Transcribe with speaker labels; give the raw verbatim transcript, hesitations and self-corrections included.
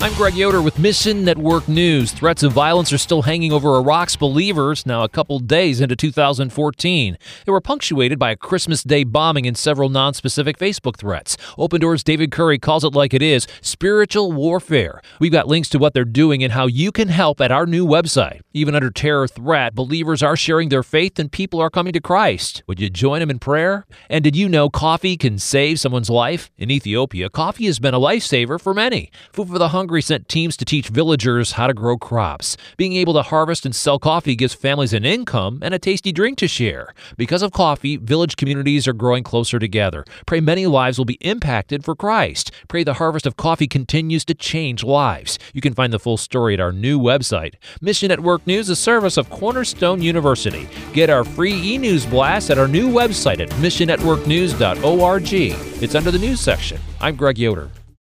Speaker 1: I'm Greg Yoder with Mission Network News. Threats of violence are still hanging over Iraq's believers now a couple days into two thousand fourteen. They were punctuated by a Christmas Day bombing and several non-specific Facebook threats. Open Doors' David Curry calls it like it is, spiritual warfare. We've got links to what they're doing and how you can help at our new website. Even under terror threat, believers are sharing their faith and people are coming to Christ. Would you join them in prayer? And did you know coffee can save someone's life? In Ethiopia, coffee has been a lifesaver for many. Food for the Hungry sent teams to teach villagers how to grow crops. Being able to harvest and sell coffee gives families an income and a tasty drink to share. Because of coffee, village communities are growing closer together. Pray many lives will be impacted for Christ. Pray the harvest of coffee continues to change lives. You can find the full story at our new website. Mission Network News, a service of Cornerstone University. Get our free e-news blast at our new website at mission network news dot org. It's under the news section. I'm Greg Yoder.